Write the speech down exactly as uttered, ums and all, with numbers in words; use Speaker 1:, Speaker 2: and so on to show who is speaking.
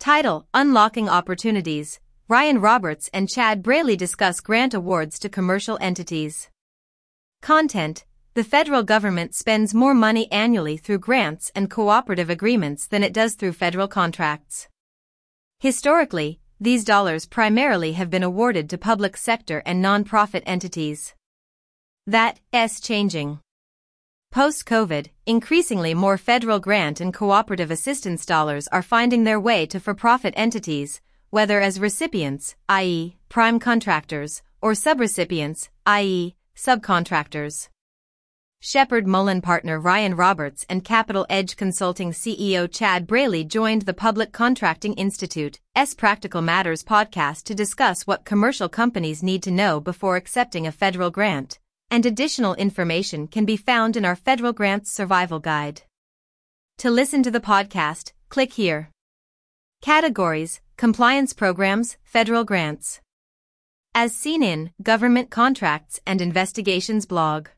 Speaker 1: Title: Unlocking Opportunities. Ryan Roberts and Chad Braley discuss grant awards to commercial entities. Content: The federal government spends more money annually through grants and cooperative agreements than it does through federal contracts. Historically, these dollars primarily have been awarded to public sector and nonprofit entities. That's changing. Post-COVID, increasingly more federal grant and cooperative assistance dollars are finding their way to for-profit entities, whether as recipients, that is, prime contractors, or subrecipients, that is, subcontractors. Shepherd Mullen partner Ryan Roberts and Capital Edge Consulting C E O Chad Braley joined the Public Contracting Institute's Practical Matters podcast to discuss what commercial companies need to know before accepting a federal grant, and additional information can be found in our Federal Grants Survival Guide. To listen to the podcast, click here. Categories: Compliance Programs, Federal Grants. As seen in Government Contracts and Investigations blog.